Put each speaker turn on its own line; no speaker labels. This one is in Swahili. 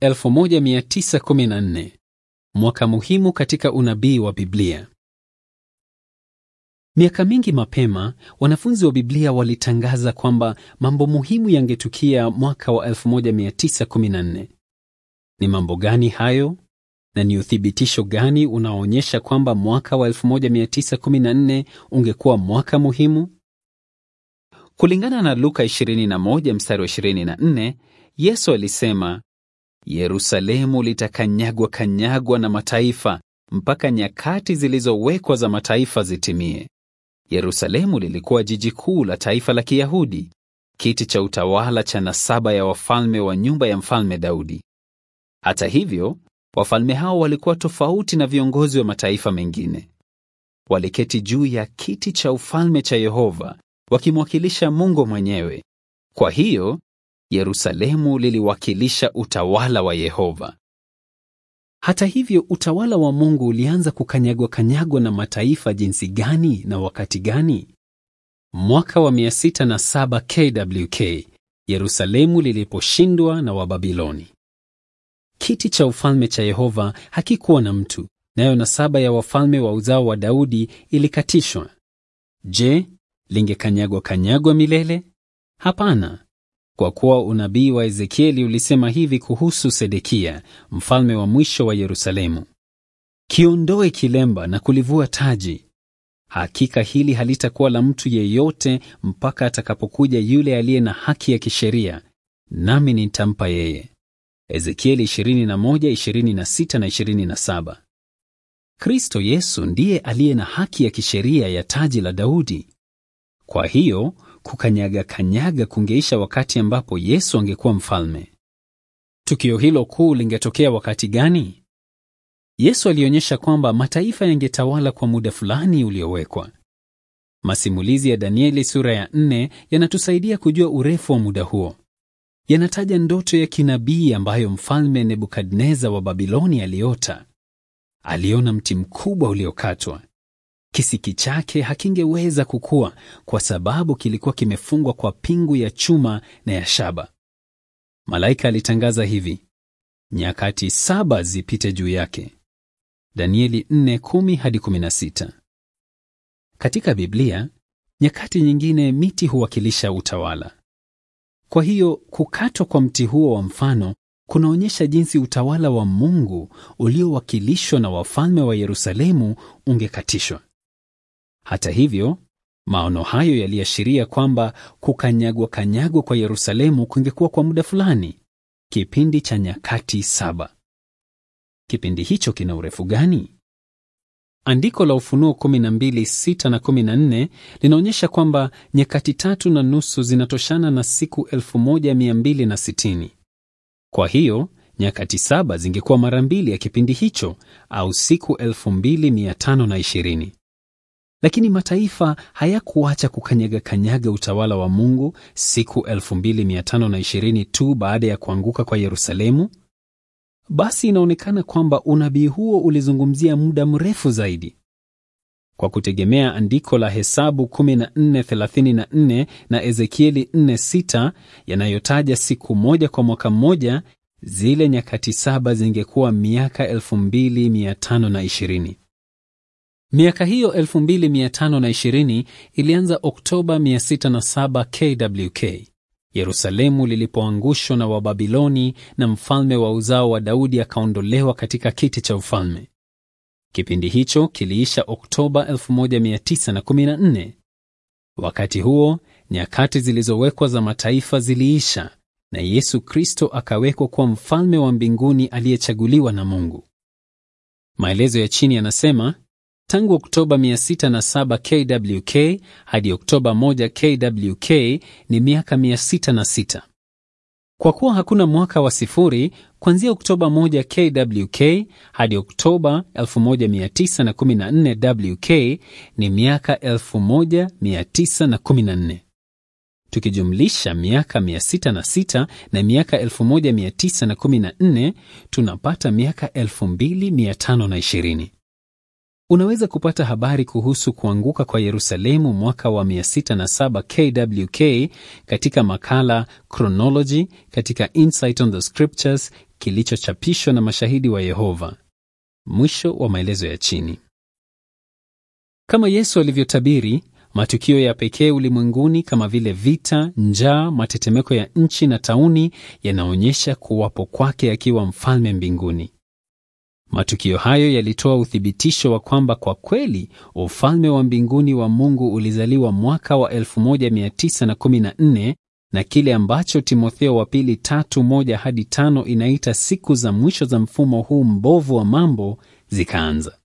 1914, mwaka muhimu katika unabii wa Biblia. Miaka mingi mapema, wanafunzi wa Biblia walitangaza kwamba mambo muhimu yangetukia mwaka wa 1914. Ni mambo gani hayo? Na ni uthibitisho gani unaoonyesha kwamba mwaka wa 1914 ungekuwa mwaka muhimu? Kulingana na Luka 21 mstari wa 24, Yesu alisema, Yerusalemu litakanyagwa na mataifa mpaka nyakati zilizowekwa za mataifa zitimie. Yerusalemu lilikuwa jiji kuu la taifa la Kiyahudi, kiti cha utawala cha nasaba ya wafalme wa nyumba ya mfalme Daudi. Hata hivyo, wafalme hao walikuwa tofauti na viongozi wa mataifa mengine. Waliketi juu ya kiti cha ufalme cha Yehova, wakimwakilisha Mungu mwenyewe. Kwa hiyo, Yerusalemu liliwakilisha utawala wa Yehova. Hata hivyo, utawala wa Mungu ulianza kukanyagwa na mataifa jinsi gani na wakati gani? Mwaka wa 607 KWK, Yerusalemu liliposhindwa na Wababiloni. Kiti cha ufalme cha Yehova hakikuwa na mtu, nayo nasaba ya wafalme wa uzao wa Daudi ilikatishwa. Je, lingekanyagwa milele? Hapana. Kwa kuwa unabii wa Ezekieli ulisema hivi kuhusu Sedekia, mfalme wa mwisho wa Yerusalemu: Kiondoe kilemba na kulivua taji. Hakika hili halitakuwa la mtu yeyote mpaka atakapokuja yule aliye na haki ya kisheria, nami nitampa yeye. Ezekieli 21:26 na 27. Kristo Yesu ndiye aliye na haki ya kisheria ya taji la Daudi. Kwa hiyo, kukanyaga kungeisha wakati ambapo Yesu angekuwa mfalme. Tukio hilo kuu lingetokea wakati gani? Yesu alionyesha kwamba mataifa yangetawala kwa muda fulani uliowekwa. Masimulizi ya Danieli sura ya 4 yanatusaidia kujua urefu wa muda huo. Yanataja ndoto ya kinabii ambayo mfalme Nebukadneza wa Babiloni aliota. Aliona mti mkubwa uliokatwa. Kisiki chake hakingeweza kukua kwa sababu kilikuwa kimefungwa kwa pingu ya chuma na ya shaba. Malaika alitangaza hivi: nyakati 7 zipite juu yake. Danieli 4:10-16. Katika Biblia, nyakati nyingine miti huwakilisha utawala. Kwa hiyo, kukatwa kwa mti huo wa mfano kunaonyesha jinsi utawala wa Mungu uliowakilishwa na wafalme wa Yerusalemu ungekatishwa. Hata hivyo, maono hayo yaliashiria kwamba kukanyagwa kwa Yerusalemu kungekuwa kwa muda fulani, kipindi cha nyakati 7. Kipindi hicho kina urefu gani? Andiko la Ufunuo 12:6 na 14 linaonyesha kwamba nyakati 3.5 zinatoshana na siku 1260. Kwa hiyo, nyakati 7 zingekuwa mara 2 ya kipindi hicho, au siku 2520. Lakini mataifa hayakuacha kukanyaga utawala wa Mungu siku 2520 tu baada ya kuanguka kwa Yerusalemu. Basi inaonekana kwamba unabii huo ulizungumzia muda mrefu zaidi. Kwa kutegemea andiko la Hesabu 14:34 na Ezekieli 4:6 yanayotaja siku moja kwa mwaka mmoja, zile nyakati 7 zingekuwa miaka 2520. Miaka hiyo 2520 ilianza Oktoba 607 KWK, Yerusalemu lilipoangushwa na Wababiloni na mfalme wa uzao wa Daudi akaondolewa katika kiti cha ufalme. Kipindi hicho kiliisha Oktoba 1914. Wakati huo, nyakati zilizowekwa za mataifa ziliisha na Yesu Kristo akawekwa kuwa mfalme wa mbinguni aliyechaguliwa na Mungu. Maelezo ya chini yanasema, tangu Oktoba 607 KWK hadi Oktoba 1 KWK ni miaka 606. Kwa kuwa hakuna mwaka wa sifuri, kuanzia Oktoba 1 KWK hadi Oktoba 1914 WK ni miaka 1914. Tukijumlisha miaka 606 na miaka 1914 tunapata miaka 2520. Unaweza kupata habari kuhusu kuanguka kwa Yerusalemu mwaka wa 607 KWK katika makala Chronology katika Insight on the Scriptures kilichochapishwa na mashahidi wa Yehova. Mwisho wa maelezo ya chini. Kama Yesu alivyotabiri, matukio ya pekee ulimwenguni kama vile vita, njaa, matetemeko ya nchi na tauni yanaonyesha kuwapo kwake akiwa mfalme mbinguni. Matukio hayo yalitoa uthibitisho wa kwamba kwa kweli ufalme wa mbinguni wa Mungu ulizaliwa mwaka wa 1914 na kile ambacho Timotheo wa pili 3:1-5 inaita siku za mwisho za mfumo huu mbovu wa mambo zikaanza.